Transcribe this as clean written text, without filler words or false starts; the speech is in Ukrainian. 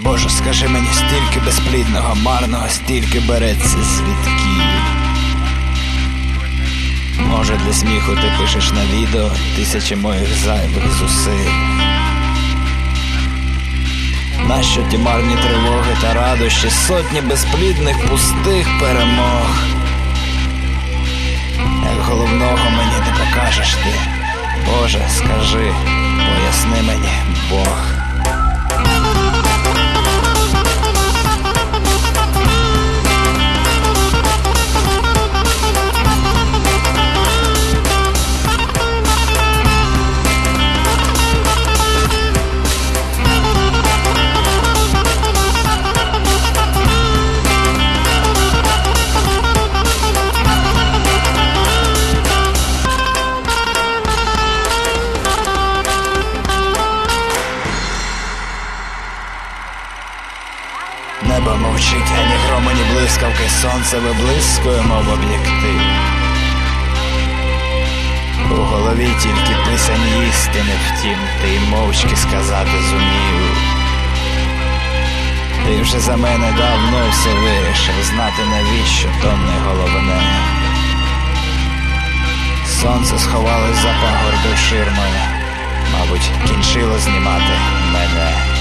Боже, скажи мені, стільки безплідного, марного, стільки береться звідки? Може, для сміху ти пишеш на відео тисячі моїх зайвих зусиль? Нащо ті марні тривоги та радощі, сотні безплідних пустих перемог? Як головного мені не покажеш ти, Боже, скажи, поясни мені, Бог. Небо мовчить, ані грому, ні блискавки, сонце виблискує, мов об'єктив. У голові тільки писані істини, втім, ти й мовчки сказати зумів. Ти вже за мене давно все вирішив, знати навіщо, то не головне. Сонце сховалось за пагорбою ширмою, мабуть, кінчило знімати мене.